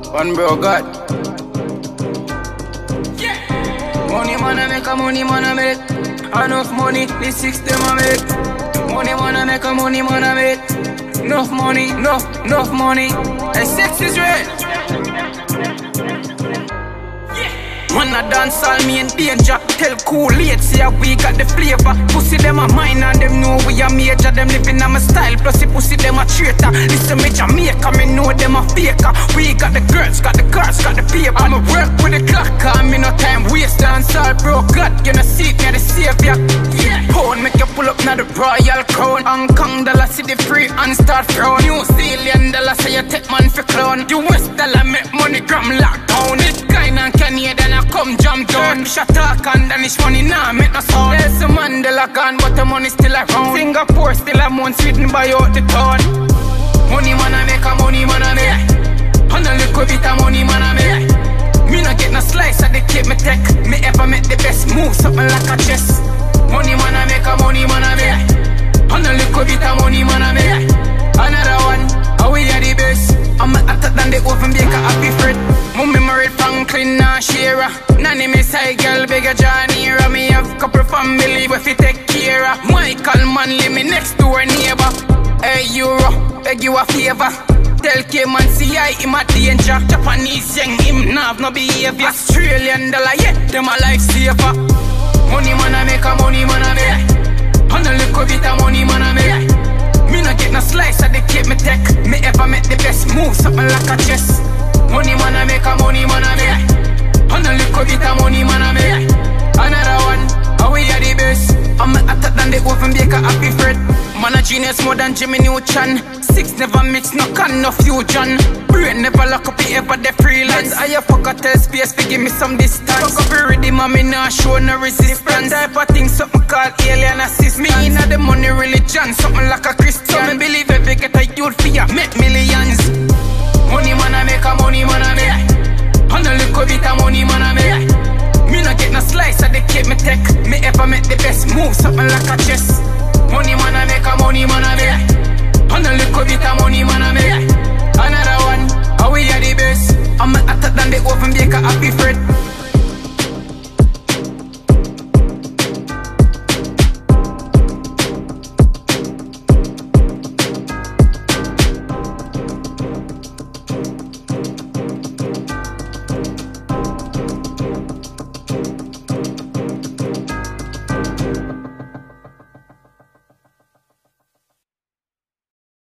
One bro God. Money man I make a money man I make. Enough money, the six them I make. Money man I make a money man I make. Enough money, enough money. And sex is red. Man a dance all me in danger. Tell cool late, see how we got the flavor. Pussy them a mine and them know we a major. Them living on my style, plus the pussy them a traitor. Listen me Jamaica, me know them a faker. We got the girls, got the cars, got the paper. I'ma work with the clock, cause me no time waste. Dance all bro, God, you know see me the savior. Pound make you pull up now the royal crown. Hong Kong dollar see the free and start frown. New Zealand dollar say you take man for clown. The West dollar make money gram lockdown. It kind and Canadian I come jump down. Shut talk and Danish money now make no sound. There's a Mandela gone but the money still around. Singapore still a month Sweden buy out the town. Money man I make a money man I make. And a little bit of money man I make. Me no get no slice of the cake me take. Me ever make the best move something like a chess. Money man I make a money man I make. And a little bit of money man I make. Another one, how we are the best. I'm hotter than the oven baker happy Fred. Mummy married Franklin and Shearer. Nanny me side girl bigger Johnny Era. Me have couple family where fi take care of. Michael Manley me next door neighbor. Hey Euro, beg you a favor. Tell K-Man C.I. him a danger. Japanese young him nah have no behavior. Australian dollar yeah, them a life saver. Money man I make a money man I make. And a little bit of money man I make. Me no get no slice of the cake me take. Me ever make the best move, something like a chess. Money man I make a money man I make. And a little bit of money man I make. Another one, how we are the best. I'm hotter than the oven baker happy Fred. Man a genius more than Jimmy Neutron. Six never mix, no can, no fusion. Brain never lock up, he ever the freelance. I a fuck a tell space, fi give me some distance. Fuck up already, man, me nah show no resistance. Type of thing, something called alien assist. Me inna the money religion, something like a Christian. So me believe every get a youth fi ya make millions. Money man I make a money man I make. And a little bit of money man I make. Me no get no slice of the cake me take. Me ever make the best move, something like a chess. Money man I make a money man I make. And a little bit of money man I make. Another one, how we are the best. I'm hotter than the oven baker happy